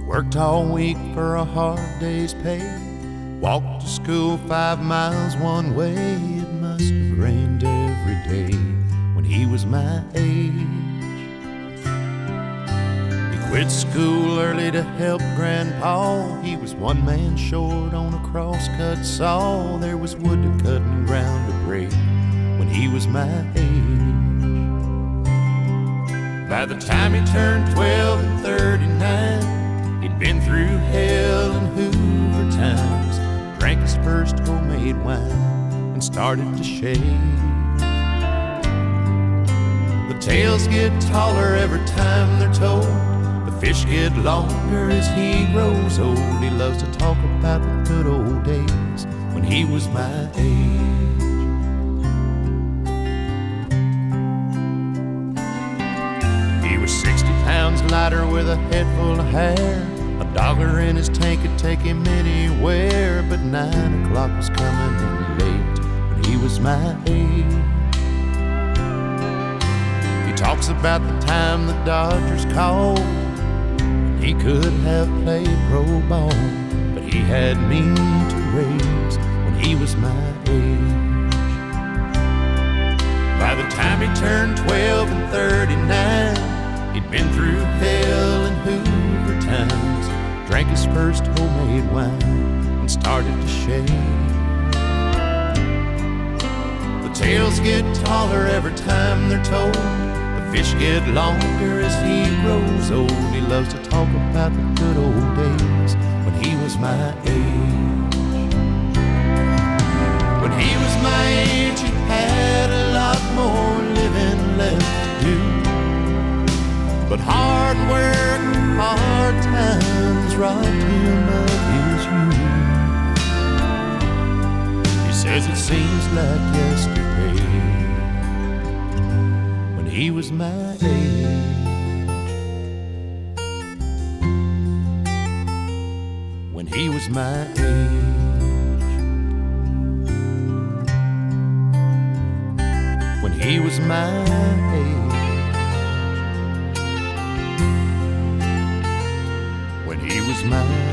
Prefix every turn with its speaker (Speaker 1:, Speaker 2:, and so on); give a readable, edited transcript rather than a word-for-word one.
Speaker 1: Worked all week for a hard day's pay. Walked to school 5 miles one way. It must have rained every day when he was my age. He quit school early to help Grandpa. He was one man short on a crosscut saw. There was wood to cut and ground to break when he was my age. By the time he turned 12 and 39, he'd been through hell and Hoover times, drank his first homemade wine, and started to shave. The tales get taller every time they're told. The fish get longer as he grows old. He loves to talk about the good old days when he was my age. He was 60 pounds lighter with a head full of hair. $1 in his tank could take him anywhere. But 9 o'clock was coming in late when he was my age. He talks about the time the Dodgers called. He could have played pro ball, but he had me to raise when he was my age. By the time he turned 12 and 39, he'd been through hell and Hoover times, drank his first homemade wine, and started to shave. The tales get taller every time they're told. The fish get longer as he grows old. He loves to talk about the good old days when he was my age. When he was my age, he had a lot more living left to do. But hard work, hard times robbed him of his youth. He says it seems like yesterday when he was my age. When he was my age. When he was my age. When he was my